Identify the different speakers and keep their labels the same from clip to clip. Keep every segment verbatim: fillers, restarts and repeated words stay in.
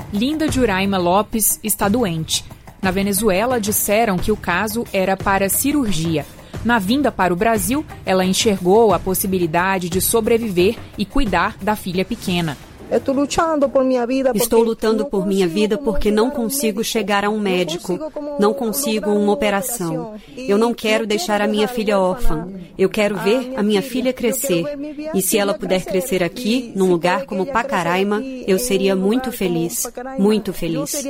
Speaker 1: Linda Juraima Lopes está doente. Na Venezuela, disseram que o caso era para cirurgia. Na vinda para o Brasil, ela enxergou a possibilidade de sobreviver e cuidar da filha pequena.
Speaker 2: Estou lutando por minha vida porque não consigo chegar a um médico, não consigo uma operação. Eu não quero deixar a minha filha órfã. Eu quero ver a minha filha crescer. E se ela puder crescer aqui, num lugar como Pacaraima, eu seria muito feliz, muito feliz.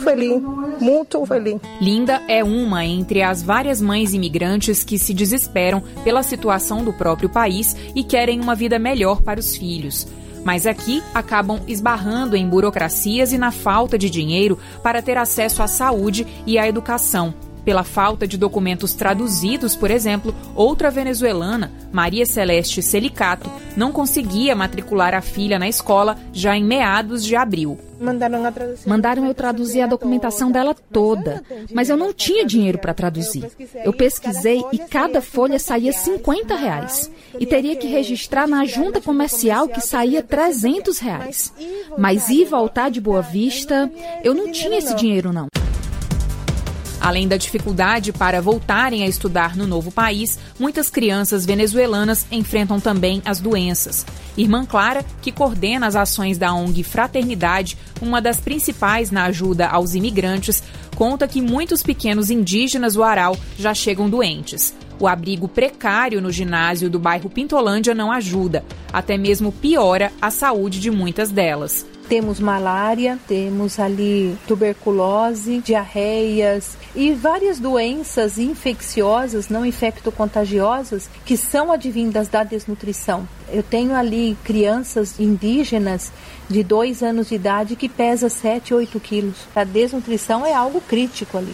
Speaker 1: Linda é uma entre as várias mães imigrantes que se desesperam pela situação do próprio país e querem uma vida melhor para os filhos. Mas aqui acabam esbarrando em burocracias e na falta de dinheiro para ter acesso à saúde e à educação. Pela falta de documentos traduzidos, por exemplo, outra venezuelana, Maria Celeste Celicato, não conseguia matricular a filha na escola já em meados de abril.
Speaker 3: Mandaram eu traduzir a documentação dela toda, mas eu não tinha dinheiro para traduzir. Eu pesquisei e cada folha saía cinquenta reais. E teria que registrar na junta comercial que saía trezentos reais. Mas ir voltar de Boa Vista, eu não tinha esse dinheiro não.
Speaker 1: Além da dificuldade para voltarem a estudar no novo país, muitas crianças venezuelanas enfrentam também as doenças. Irmã Clara, que coordena as ações da O N G Fraternidade, uma das principais na ajuda aos imigrantes, conta que muitos pequenos indígenas do Aral já chegam doentes. O abrigo precário no ginásio do bairro Pintolândia não ajuda, até mesmo piora a saúde de muitas delas.
Speaker 4: Temos malária, temos ali tuberculose, diarreias e várias doenças infecciosas, não infectocontagiosas, que são advindas da desnutrição. Eu tenho ali crianças indígenas de dois anos de idade que pesam sete, oito quilos. A desnutrição é algo crítico ali.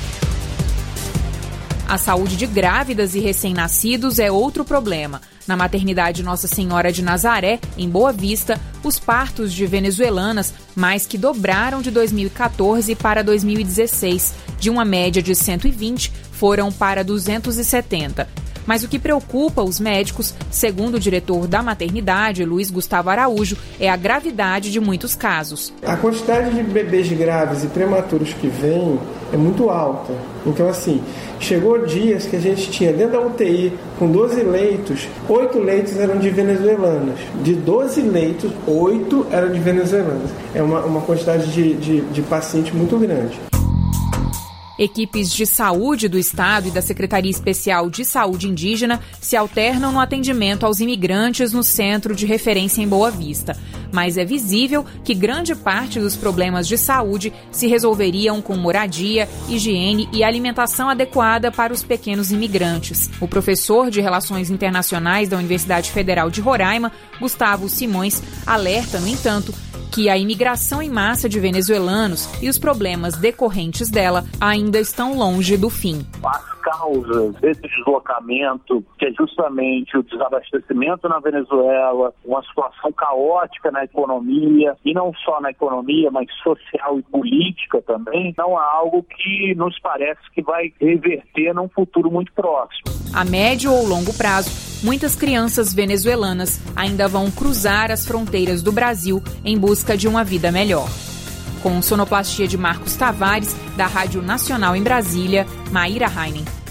Speaker 1: A saúde de grávidas e recém-nascidos é outro problema. Na maternidade Nossa Senhora de Nazaré, em Boa Vista, os partos de venezuelanas mais que dobraram de dois mil e catorze para dois mil e dezesseis. De uma média de cento e vinte, foram para duzentos e setenta. Mas o que preocupa os médicos, segundo o diretor da maternidade, Luiz Gustavo Araújo, é a gravidade de muitos casos.
Speaker 5: A quantidade de bebês graves e prematuros que vem é muito alta. Então, assim, chegou dias que a gente tinha dentro da U T I, com doze leitos, oito leitos eram de venezuelanas. De doze leitos, oito eram de venezuelanas. É uma, uma quantidade de, de, de paciente muito grande.
Speaker 1: Equipes de saúde do Estado e da Secretaria Especial de Saúde Indígena se alternam no atendimento aos imigrantes no Centro de Referência em Boa Vista. Mas é visível que grande parte dos problemas de saúde se resolveriam com moradia, higiene e alimentação adequada para os pequenos imigrantes. O professor de Relações Internacionais da Universidade Federal de Roraima, Gustavo Simões, alerta, no entanto, que a imigração em massa de venezuelanos e os problemas decorrentes dela ainda estão longe do fim.
Speaker 6: As causas desse deslocamento, que é justamente o desabastecimento na Venezuela, uma situação caótica na economia, e não só na economia, mas social e política também, não é algo que nos parece que vai reverter num futuro muito próximo.
Speaker 1: A médio ou longo prazo, muitas crianças venezuelanas ainda vão cruzar as fronteiras do Brasil em busca de uma vida melhor. Com sonoplastia de Marcos Tavares, da Rádio Nacional em Brasília, Maíra Heinen.